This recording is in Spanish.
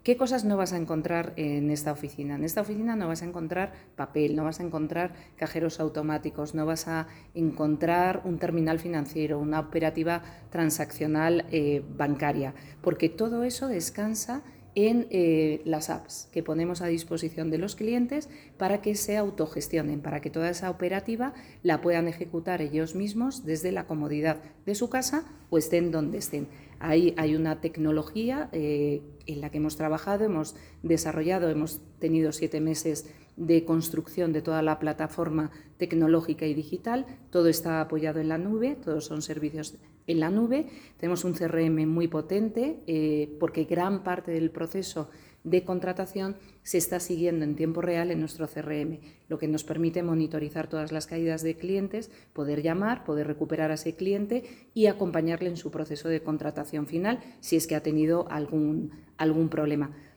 ¿Qué cosas no vas a encontrar en esta oficina? En esta oficina no vas a encontrar papel, no vas a encontrar cajeros automáticos, no vas a encontrar un terminal financiero, una operativa transaccional bancaria, porque todo eso descansa en las apps que ponemos a disposición de los clientes para que se autogestionen, para que toda esa operativa la puedan ejecutar ellos mismos desde la comodidad de su casa o estén donde estén. Ahí hay una tecnología en la que hemos trabajado, hemos desarrollado, hemos tenido 7 meses de construcción de toda la plataforma tecnológica y digital. Todo está apoyado en la nube, todos son servicios en la nube. Tenemos un CRM muy potente porque gran parte del proceso de contratación se está siguiendo en tiempo real en nuestro CRM, lo que nos permite monitorizar todas las caídas de clientes, poder llamar, poder recuperar a ese cliente y acompañarle en su proceso de contratación final si es que ha tenido algún problema.